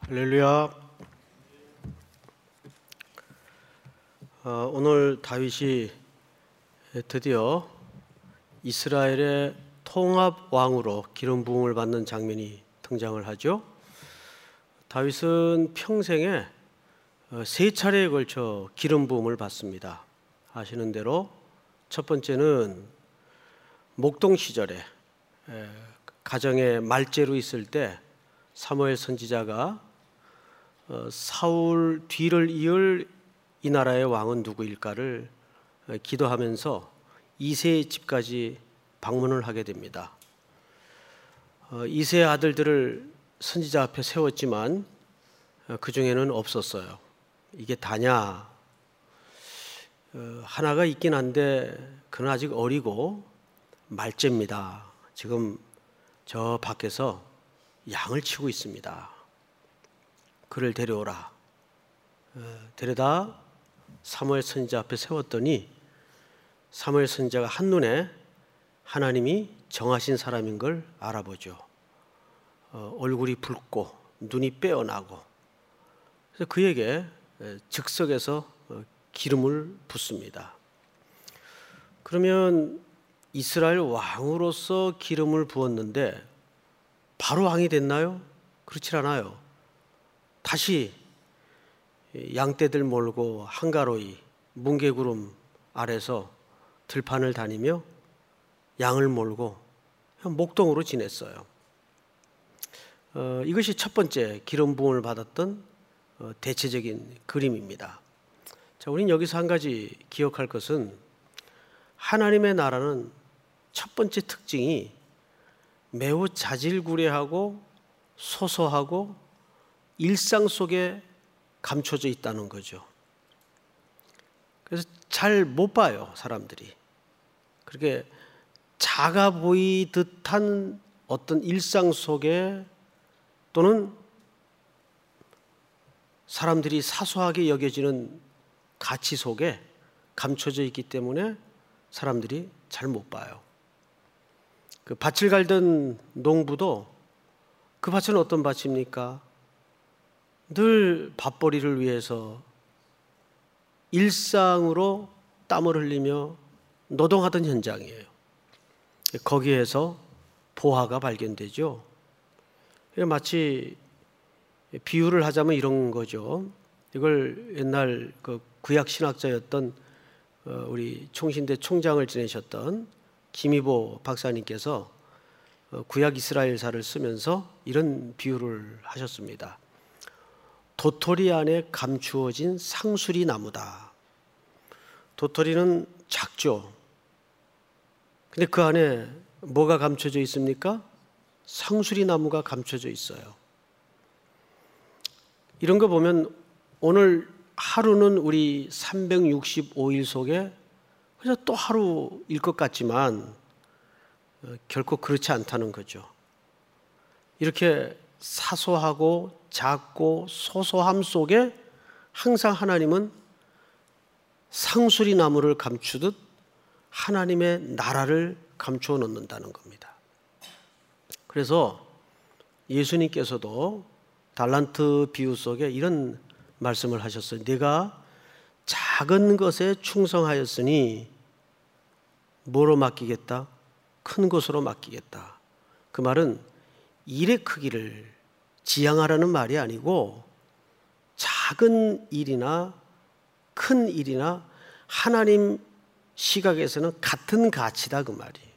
할렐루야. 오늘 다윗이 드디어 이스라엘의 통합 왕으로 기름 부음을 받는 장면이 등장을 하죠. 다윗은 평생에 세 차례에 걸쳐 기름 부음을 받습니다. 아시는 대로 첫 번째는 목동 시절에 가정에 말제로 있을 때 사무엘 선지자가 사울 뒤를 이을 이 나라의 왕은 누구일까를 기도하면서 이새의 집까지 방문을 하게 됩니다. 이새의 아들들을 선지자 앞에 세웠지만 그 중에는 없었어요. 이게 다냐? 하나가 있긴 한데 그는 아직 어리고 말제입니다. 지금 저 밖에서 양을 치고 있습니다. 그를 데려오라. 데려다 사무엘 선지자 앞에 세웠더니 사무엘 선지자가 한눈에 하나님이 정하신 사람인 걸 알아보죠. 얼굴이 붉고 눈이 빼어나고, 그래서 그에게 즉석에서 기름을 붓습니다. 그러면 이스라엘 왕으로서 기름을 부었는데 바로 왕이 됐나요? 그렇지 않아요. 다시 양떼들 몰고 한가로이 뭉게구름 아래서 들판을 다니며 양을 몰고 목동으로 지냈어요. 이것이 첫 번째 기름 부음을 받았던 대체적인 그림입니다. 자, 우리는 여기서 한 가지 기억할 것은 하나님의 나라는 첫 번째 특징이 매우 자질구레하고 소소하고 일상 속에 감춰져 있다는 거죠. 그래서 잘 못 봐요, 사람들이. 그렇게 작아 보이듯한 어떤 일상 속에, 또는 사람들이 사소하게 여겨지는 가치 속에 감춰져 있기 때문에 사람들이 잘 못 봐요. 그 밭을 갈던 농부도 그 밭은 어떤 밭입니까? 늘 밥벌이를 위해서 일상으로 땀을 흘리며 노동하던 현장이에요. 거기에서 보화가 발견되죠. 마치 비유를 하자면 이런 거죠. 이걸 옛날 그 구약 신학자였던 우리 총신대 총장을 지내셨던 김희보 박사님께서 구약 이스라엘사를 쓰면서 이런 비유를 하셨습니다. 도토리 안에 감추어진 상수리 나무다. 도토리는 작죠. 근데 그 안에 뭐가 감춰져 있습니까? 상수리 나무가 감춰져 있어요. 이런 거 보면 오늘 하루는 우리 365일 속에 그래서 또 하루일 것 같지만 결코 그렇지 않다는 거죠. 이렇게 사소하고 작고 소소함 속에 항상 하나님은 상수리 나무를 감추듯 하나님의 나라를 감추어 놓는다는 겁니다. 그래서 예수님께서도 달란트 비유 속에 이런 말씀을 하셨어요. 네가 작은 것에 충성하였으니 뭐로 맡기겠다? 큰 것으로 맡기겠다. 그 말은 일의 크기를 지향하라는 말이 아니고 작은 일이나 큰 일이나 하나님 시각에서는 같은 가치다, 그 말이에요.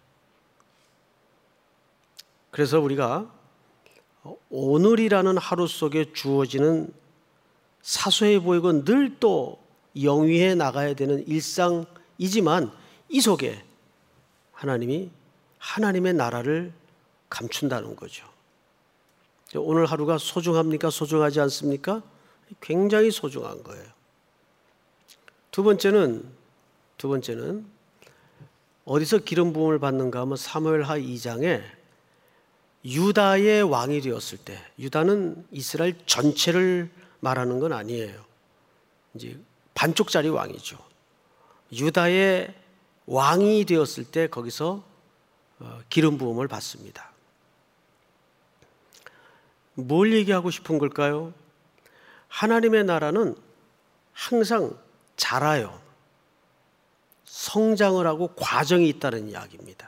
그래서 우리가 오늘이라는 하루 속에 주어지는 사소해 보이고 늘 또 영위해 나가야 되는 일상이지만 이 속에 하나님이 하나님의 나라를 감춘다는 거죠. 오늘 하루가 소중합니까? 소중하지 않습니까? 굉장히 소중한 거예요. 두 번째는 어디서 기름 부음을 받는가 하면 사무엘하 2장에 유다의 왕이 되었을 때, 유다는 이스라엘 전체를 말하는 건 아니에요. 이제 반쪽짜리 왕이죠. 유다의 왕이 되었을 때 거기서 기름 부음을 받습니다. 뭘 얘기하고 싶은 걸까요? 하나님의 나라는 항상 자라요. 성장을 하고 과정이 있다는 이야기입니다.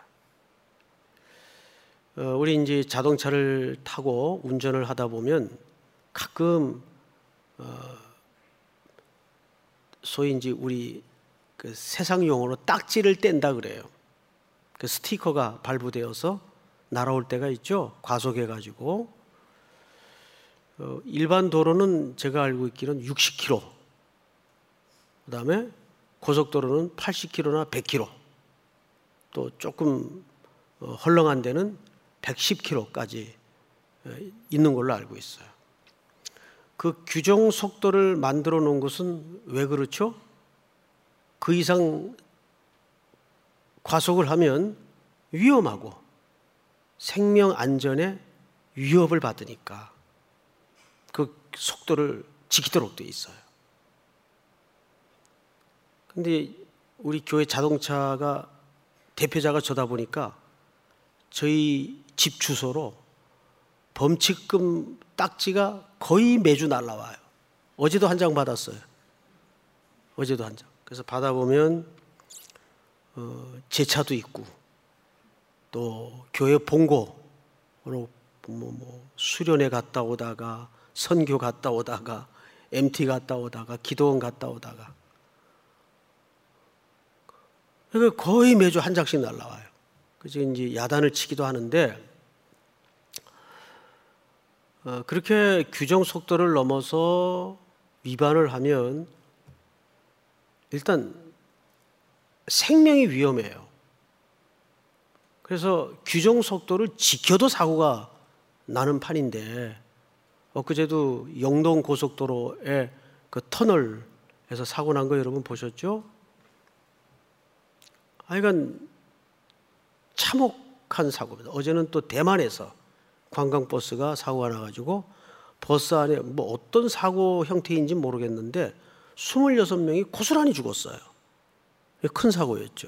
우리 이제 자동차를 타고 운전을 하다 보면 가끔 소위 이제 우리 그 세상 용어로 딱지를 뗀다 그래요. 그 스티커가 발부되어서 날아올 때가 있죠. 과속해 가지고 일반 도로는 제가 알고 있기로는 60km, 그다음에 고속도로는 80km나 100km, 또 조금 헐렁한 데는 110km까지 있는 걸로 알고 있어요. 그 규정 속도를 만들어 놓은 것은 왜 그렇죠? 그 이상 과속을 하면 위험하고 생명 안전에 위협을 받으니까 그 속도를 지키도록 되어 있어요. 근데 우리 교회 자동차가 대표자가 저다 보니까 저희 집 주소로 범칙금 딱지가 거의 매주 날라와요. 어제도 한 장 받았어요. 어제도 한 장. 그래서 받아보면 제 차도 있고 또 교회 본고로 수련회 갔다 오다가 선교 갔다 오다가 MT 갔다 오다가 기도원 갔다 오다가 그러니까 거의 매주 한 장씩 날라와요. 그래서 이제 야단을 치기도 하는데 그렇게 규정 속도를 넘어서 위반을 하면 일단 생명이 위험해요. 그래서 규정 속도를 지켜도 사고가 나는 판인데 엊그제도 영동 고속도로에 그 터널에서 사고 난 거 여러분 보셨죠? 하여간 참혹한 사고입니다. 어제는 또 대만에서 관광버스가 사고가 나가지고 버스 안에 뭐 어떤 사고 형태인지 모르겠는데 26명이 고스란히 죽었어요. 큰 사고였죠.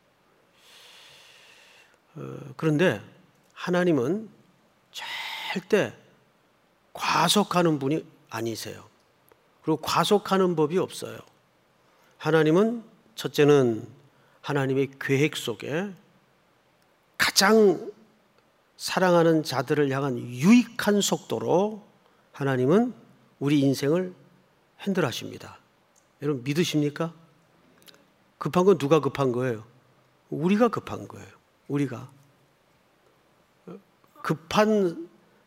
그런데 하나님은 절대 과속하는 분이 아니세요. 그리고 과속하는 법이 없어요. 하나님은 첫째는 하나님의 계획 속에 가장 사랑하는 자들을 향한 유익한 속도로 하나님은 우리 인생을 핸들하십니다. 여러분 믿으십니까? 급한 건 누가 급한 거예요? 우리가 급한 거예요. 우리가 급한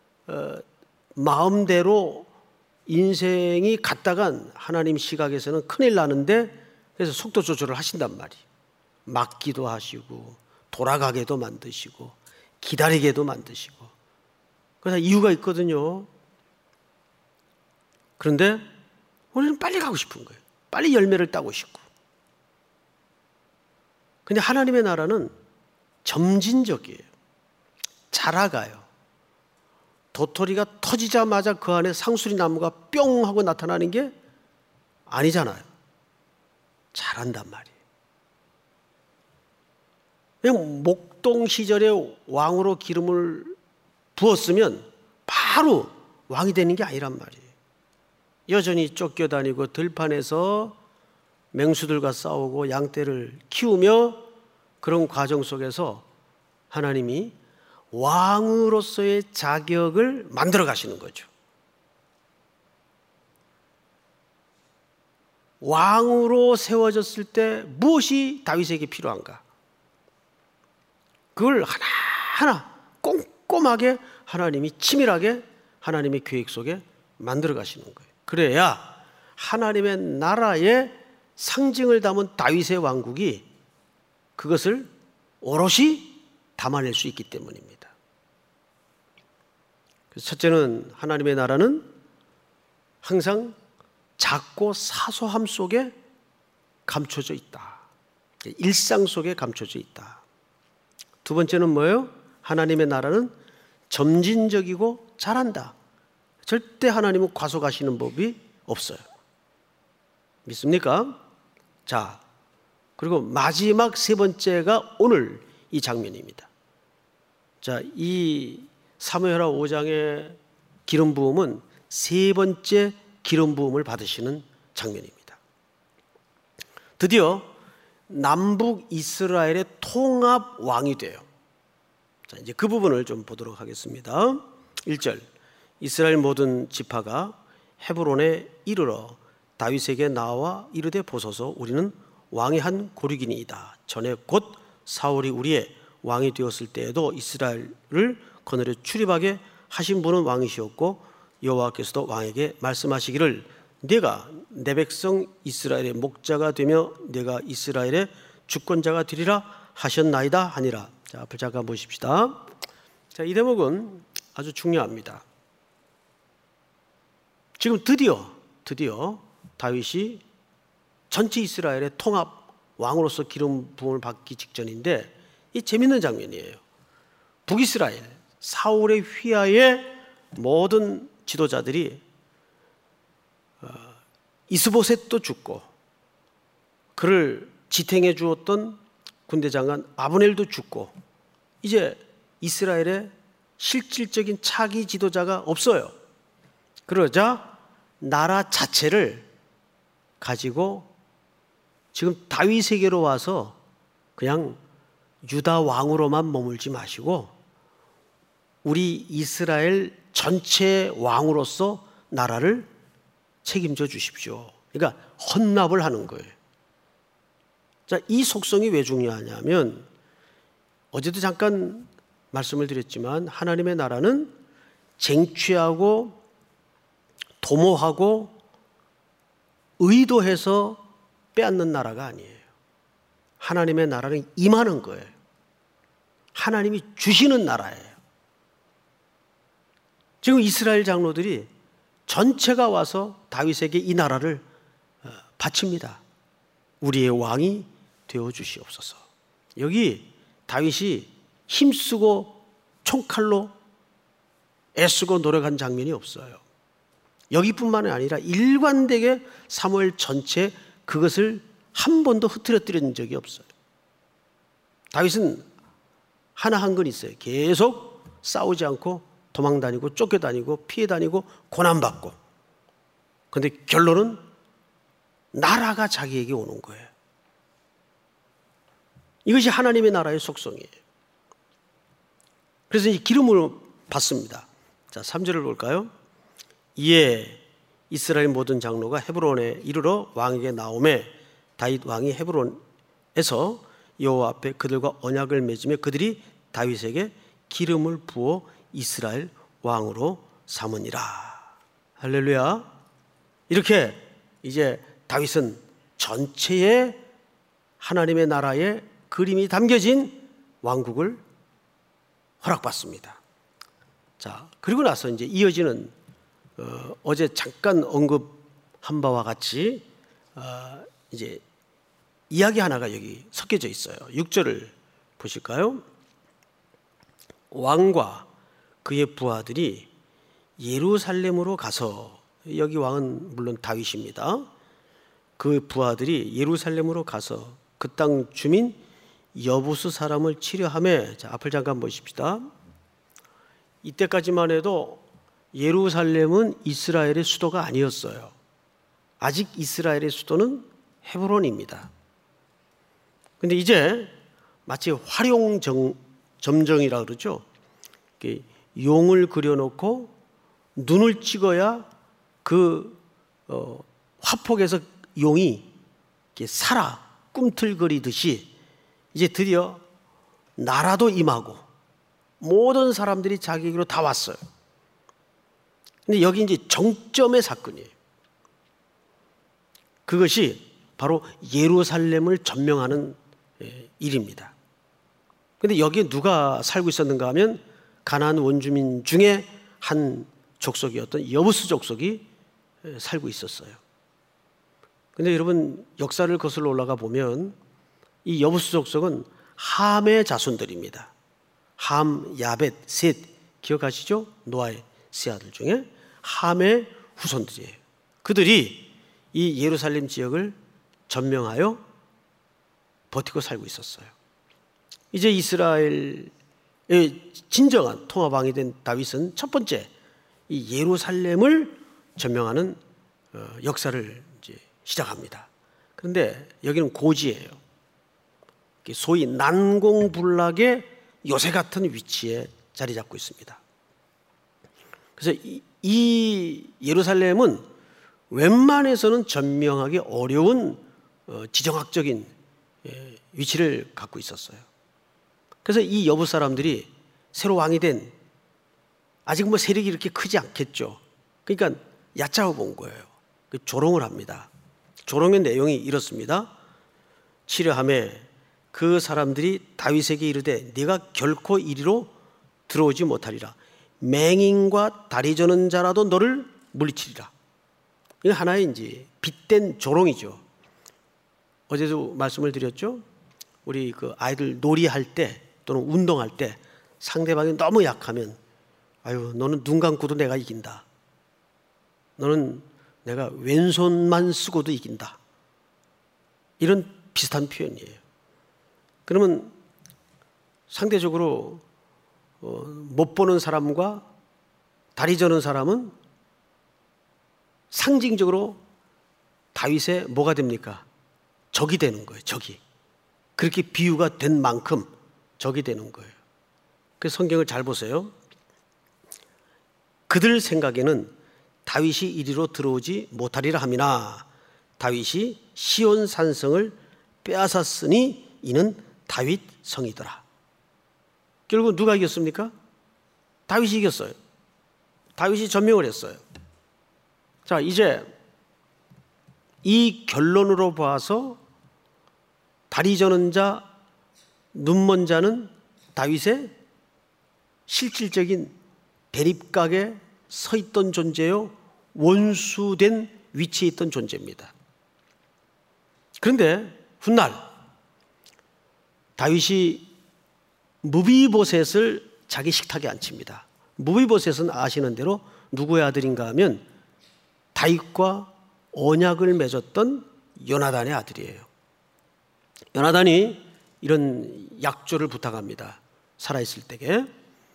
마음대로 인생이 갔다간 하나님 시각에서는 큰일 나는데 그래서 속도 조절을 하신단 말이에요. 막기도 하시고 돌아가게도 만드시고 기다리게도 만드시고 그래서 이유가 있거든요. 그런데 우리는 빨리 가고 싶은 거예요. 빨리 열매를 따고 싶고. 근데 하나님의 나라는 점진적이에요. 자라가요. 도토리가 터지자마자 그 안에 상수리 나무가 뿅 하고 나타나는 게 아니잖아요. 자란단 말이에요. 그냥 목동 시절에 왕으로 기름을 부었으면 바로 왕이 되는 게 아니란 말이에요. 여전히 쫓겨다니고 들판에서 맹수들과 싸우고 양떼를 키우며 그런 과정 속에서 하나님이 왕으로서의 자격을 만들어 가시는 거죠. 왕으로 세워졌을 때 무엇이 다윗에게 필요한가? 그걸 하나하나 꼼꼼하게 하나님이 치밀하게 하나님의 계획 속에 만들어 가시는 거예요. 그래야 하나님의 나라의 상징을 담은 다윗의 왕국이 그것을 오롯이 담아낼 수 있기 때문입니다. 그래서 첫째는 하나님의 나라는 항상 작고 사소함 속에 감춰져 있다. 일상 속에 감춰져 있다. 두 번째는 뭐예요? 하나님의 나라는 점진적이고 자란다. 절대 하나님은 과속하시는 법이 없어요. 믿습니까? 자, 그리고 마지막 세 번째가 오늘 이 장면입니다. 자, 이 사무엘하 5장의 기름 부음은 세 번째 기름 부음을 받으시는 장면입니다. 드디어 남북 이스라엘의 통합 왕이 돼요. 자, 이제 그 부분을 좀 보도록 하겠습니다. 1절, 이스라엘 모든 지파가 헤브론에 이르러 다윗에게 나와 이르되 보소서, 우리는 왕의 한 고륙이니이다. 전에 곧 사울이 우리의 왕이 되었을 때에도 이스라엘을 거느려 출입하게 하신 분은 왕이시었고 여호와께서도 왕에게 말씀하시기를 네가 내 백성 이스라엘의 목자가 되며 네가 이스라엘의 주권자가 되리라 하셨나이다 하니라. 자, 앞을 잠깐 보십시다. 자, 이 대목은 아주 중요합니다. 지금 드디어 다윗이 전체 이스라엘의 통합 왕으로서 기름 부음을 받기 직전인데, 이 재밌는 장면이에요. 북이스라엘 사울의 휘하에 모든 지도자들이 이스보셋도 죽고 그를 지탱해 주었던 군대 장관 아브넬도 죽고 이제 이스라엘의 실질적인 차기 지도자가 없어요. 그러자 나라 자체를 가지고 지금 다윗에게로 와서 그냥 유다 왕으로만 머물지 마시고 우리 이스라엘 전체 왕으로서 나라를 책임져 주십시오. 그러니까 헌납을 하는 거예요. 자, 이 속성이 왜 중요하냐면 어제도 잠깐 말씀을 드렸지만 하나님의 나라는 쟁취하고 도모하고 의도해서 빼앗는 나라가 아니에요. 하나님의 나라는 임하는 거예요. 하나님이 주시는 나라예요. 지금 이스라엘 장로들이 전체가 와서 다윗에게 이 나라를 바칩니다. 우리의 왕이 되어 주시옵소서. 여기 다윗이 힘쓰고 총칼로 애쓰고 노력한 장면이 없어요. 여기뿐만 아니라 일관되게 사무엘 전체 그것을 한 번도 흐트러뜨린 적이 없어요. 다윗은 하나 한 건 있어요. 계속 싸우지 않고 도망다니고 쫓겨다니고 피해다니고 고난받고, 그런데 결론은 나라가 자기에게 오는 거예요. 이것이 하나님의 나라의 속성이에요. 그래서 이 기름을 받습니다. 자, 3절을 볼까요? 이에 이스라엘 모든 장로가 헤브론에 이르러 왕에게 나오매 다윗 왕이 헤브론에서 여호와 앞에 그들과 언약을 맺으며 그들이 다윗에게 기름을 부어 이스라엘 왕으로 삼으니라. 할렐루야. 이렇게 이제 다윗은 전체의 하나님의 나라의 그림이 담겨진 왕국을 허락받습니다. 자, 그리고 나서 이제 이어지는 어제 잠깐 언급한 바와 같이 이제 이야기 하나가 여기 섞여져 있어요. 6절을 보실까요? 왕과 그의 부하들이 예루살렘으로 가서, 여기 왕은 물론 다윗입니다. 그 부하들이 예루살렘으로 가서 그 땅 주민 여부스 사람을 치려하며, 자, 앞을 잠깐 보십시다. 이때까지만 해도 예루살렘은 이스라엘의 수도가 아니었어요. 아직 이스라엘의 수도는 헤브론입니다. 그런데 이제 마치 활용점정이라 그러죠. 용을 그려놓고 눈을 찍어야 그 화폭에서 용이 살아 꿈틀거리듯이 이제 드디어 나라도 임하고 모든 사람들이 자기에게로 다 왔어요. 근데 여기 이제 정점의 사건이에요. 그것이 바로 예루살렘을 점령하는 일입니다. 근데 여기에 누가 살고 있었는가 하면 가나안 원주민 중에 한 족속이었던 여부스 족속이 살고 있었어요. 근데 여러분 역사를 거슬러 올라가 보면 이 여부스 족속은 함의 자손들입니다. 함, 야벳, 셋 기억하시죠? 노아의 세 아들 중에 함의 후손들이에요. 그들이 이 예루살렘 지역을 점령하여 버티고 살고 있었어요. 이제 이스라엘의 진정한 통합왕이 된 다윗은 첫 번째 이 예루살렘을 점령하는 역사를 이제 시작합니다. 그런데 여기는 고지예요. 소위 난공불락의 요새 같은 위치에 자리 잡고 있습니다. 그래서 이 예루살렘은 웬만해서는 전명하기 어려운 지정학적인 위치를 갖고 있었어요. 그래서 이 여부 사람들이 새로 왕이 된, 아직 뭐 세력이 이렇게 크지 않겠죠. 그러니까 얕잡아 본 거예요. 조롱을 합니다. 조롱의 내용이 이렇습니다. 치려하매 그 사람들이 다윗에게 이르되 네가 결코 이리로 들어오지 못하리라. 맹인과 다리 저는 자라도 너를 물리치리라. 이거 하나의 이제 빗댄 조롱이죠. 어제도 말씀을 드렸죠. 우리 그 아이들 놀이할 때 또는 운동할 때 상대방이 너무 약하면 아유 너는 눈 감고도 내가 이긴다. 너는 내가 왼손만 쓰고도 이긴다. 이런 비슷한 표현이에요. 그러면 상대적으로 못 보는 사람과 다리 저는 사람은 상징적으로 다윗의 뭐가 됩니까? 적이 되는 거예요. 적이. 그렇게 비유가 된 만큼 적이 되는 거예요. 그래서 성경을 잘 보세요. 그들 생각에는 다윗이 이리로 들어오지 못하리라 함이나 다윗이 시온 산성을 빼앗았으니 이는 다윗 성이더라. 결국 누가 이겼습니까? 다윗이 이겼어요. 다윗이 전명을 했어요. 자, 이제 이 결론으로 봐서 다리 저는 자, 눈먼 자는 다윗의 실질적인 대립각에 서 있던 존재요, 원수된 위치에 있던 존재입니다. 그런데 훗날 다윗이 무비보셋을 자기 식탁에 앉힙니다. 무비보셋은 아시는 대로 누구의 아들인가 하면 다윗과 언약을 맺었던 요나단의 아들이에요. 요나단이 이런 약조를 부탁합니다. 살아있을 때에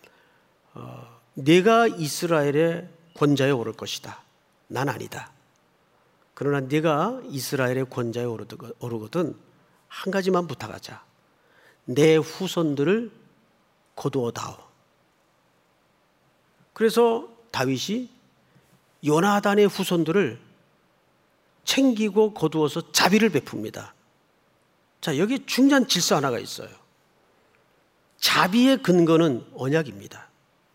네가 이스라엘의 권자에 오를 것이다. 난 아니다. 그러나 네가 이스라엘의 권자에 오르거든 한 가지만 부탁하자. 내 후손들을 거두어다오. 그래서 다윗이 요나단의 후손들을 챙기고 거두어서 자비를 베풉니다. 자, 여기 중요한 질서 하나가 있어요. 자비의 근거는 언약입니다.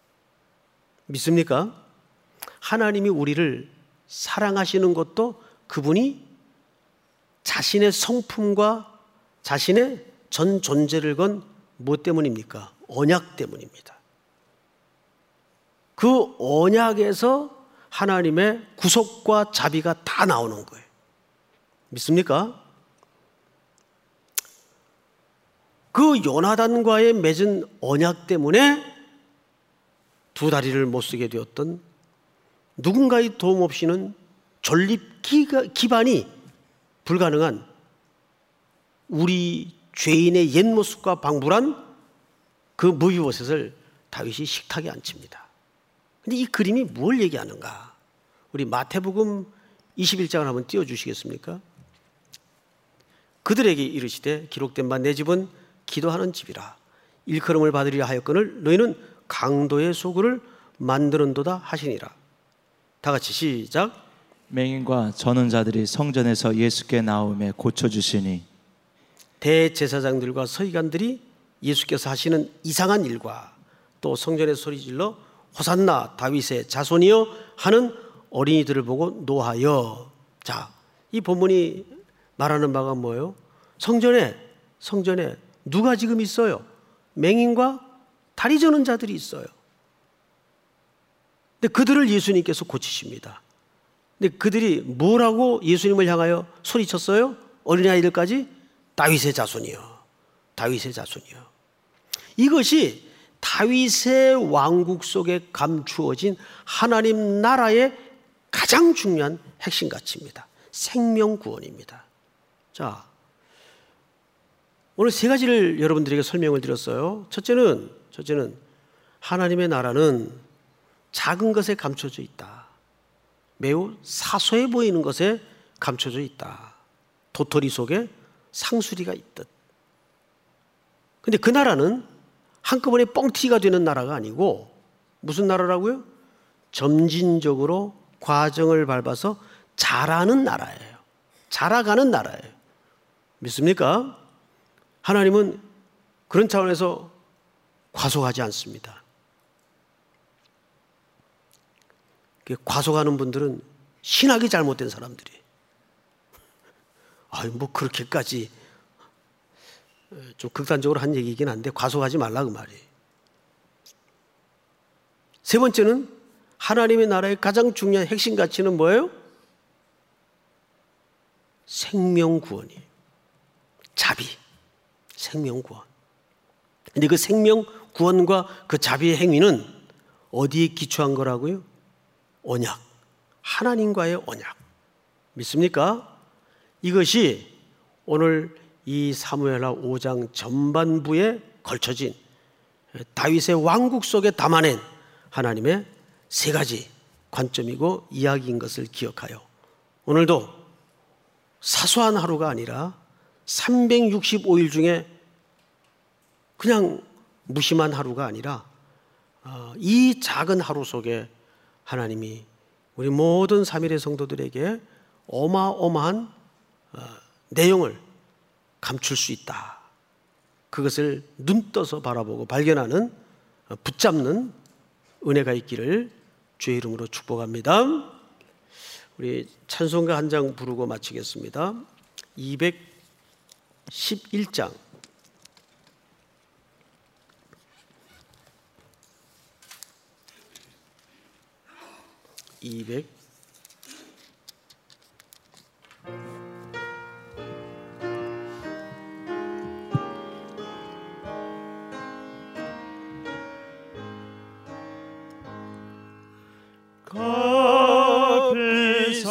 믿습니까? 하나님이 우리를 사랑하시는 것도 그분이 자신의 성품과 자신의 전 존재를 건 무엇 때문입니까? 언약 때문입니다. 그 언약에서 하나님의 구속과 자비가 다 나오는 거예요. 믿습니까? 그 요나단과의 맺은 언약 때문에 두 다리를 못 쓰게 되었던, 누군가의 도움 없이는 존립 기반이 불가능한 우리 죄인의 옛 모습과 방불한 그 무비보셋을 다윗이 식탁에 앉힙니다. 그런데 이 그림이 뭘 얘기하는가? 우리 마태복음 21장을 한번 띄워주시겠습니까? 그들에게 이르시되 기록된 바 내 집은 기도하는 집이라. 일컬음을 받으리라 하였거늘 너희는 강도의 소굴을 만드는도다 하시니라. 다 같이 시작. 맹인과 저는 자들이 성전에서 예수께 나오매 고쳐주시니 대제사장들과 서기관들이 예수께서 하시는 이상한 일과 또 성전에 소리질러 호산나 다윗의 자손이여 하는 어린이들을 보고 노하여. 자, 이 본문이 말하는 바가 뭐예요? 성전에 누가 지금 있어요? 맹인과 다리 저는 자들이 있어요. 근데 그들을 예수님께서 고치십니다. 근데 그들이 뭐라고 예수님을 향하여 소리쳤어요? 어린아이들까지 다윗의 자손이요. 다윗의 자손이요. 이것이 다윗의 왕국 속에 감추어진 하나님 나라의 가장 중요한 핵심 가치입니다. 생명 구원입니다. 자, 오늘 세 가지를 여러분들에게 설명을 드렸어요. 첫째는 하나님의 나라는 작은 것에 감춰져 있다. 매우 사소해 보이는 것에 감춰져 있다. 도토리 속에 상수리가 있듯. 근데 그 나라는 한꺼번에 뻥튀기가 되는 나라가 아니고 무슨 나라라고요? 점진적으로 과정을 밟아서 자라는 나라예요. 자라가는 나라예요. 믿습니까? 하나님은 그런 차원에서 과속하지 않습니다. 과속하는 분들은 신학이 잘못된 사람들이에요. 뭐 그렇게까지 좀 극단적으로 한 얘기이긴 한데 과속하지 말라 그 말이에요. 세 번째는 하나님의 나라의 가장 중요한 핵심 가치는 뭐예요? 생명구원이에요. 자비, 생명구원. 근데 그 생명구원과 그 자비의 행위는 어디에 기초한 거라고요? 언약, 하나님과의 언약. 믿습니까? 이것이 오늘 이 사무엘하 5장 전반부에 걸쳐진 다윗의 왕국 속에 담아낸 하나님의 세 가지 관점이고 이야기인 것을 기억하여 오늘도 사소한 하루가 아니라 365일 중에 그냥 무심한 하루가 아니라 이 작은 하루 속에 하나님이 우리 모든 3일의 성도들에게 어마어마한 내용을 감출 수 있다. 그것을 눈 떠서 바라보고 발견하는 붙잡는 은혜가 있기를 주의 이름으로 축복합니다. 우리 찬송가 한 장 부르고 마치겠습니다. 211장 200 값비싼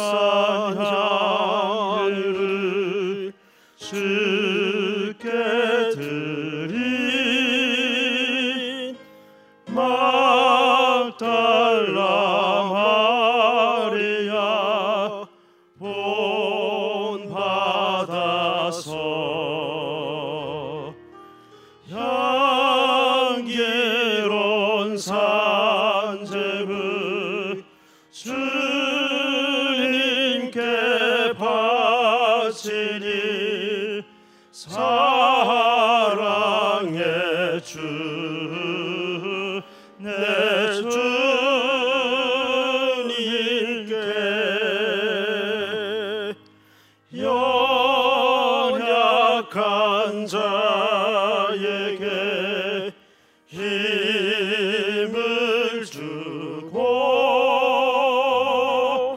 향유를 주께 드린 막달라 마리아 본받아서 향기로운 산제물 주님께 바치니 사랑의 주 내 주님께 연약한 자에게 힘을 주고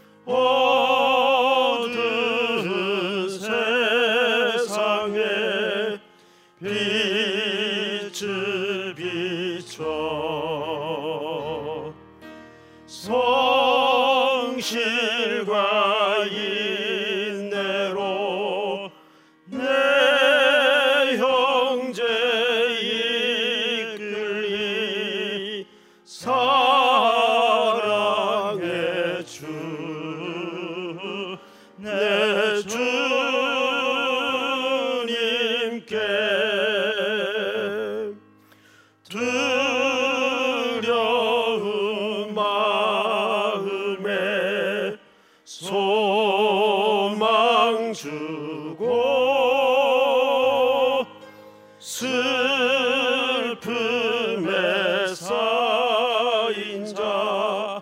어두운 세상에 빛을 비춰 성실과 인내로 내 형제 이끌리 사랑의 주 내 주님께 두려운 마음에 소망 주고 슬픔에 쌓인 자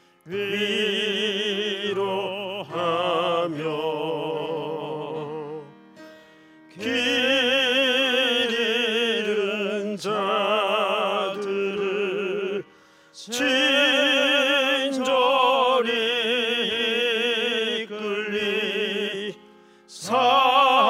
위로하며 길 잃은 자들을 친절히 이끌리 사랑의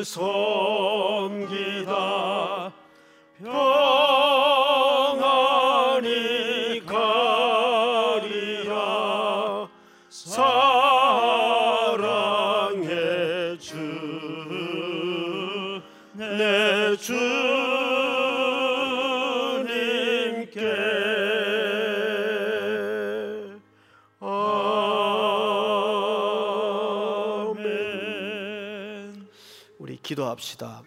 섬기다 평안히 가리라. 사랑의 주 내 주님께 아멘. 우리 기도합시다.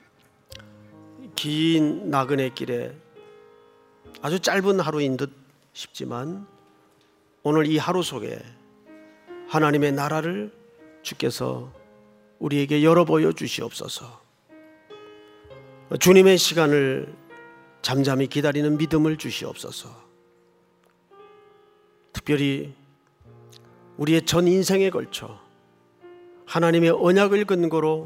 긴 나그네 길에 아주 짧은 하루인 듯 싶지만 오늘 이 하루 속에 하나님의 나라를 주께서 우리에게 열어 보여 주시옵소서. 주님의 시간을 잠잠히 기다리는 믿음을 주시옵소서. 특별히 우리의 전 인생에 걸쳐 하나님의 언약을 근거로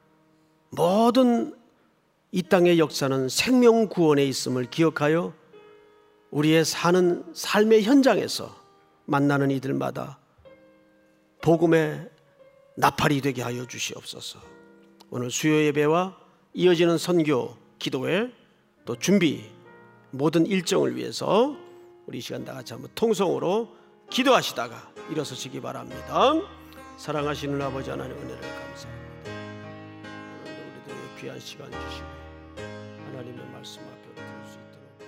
모든 이 땅의 역사는 생명 구원에 있음을 기억하여 우리의 사는 삶의 현장에서 만나는 이들마다 복음의 나팔이 되게 하여 주시옵소서. 오늘 수요 예배와 이어지는 선교, 기도회, 또 준비 모든 일정을 위해서 우리 이 시간 다 같이 한번 통성으로 기도하시다가 일어서시기 바랍니다. 사랑하시는 아버지 하나님 은혜를 감사합니다. 우리들에게 귀한 시간 주시고 하나님의 말씀 앞에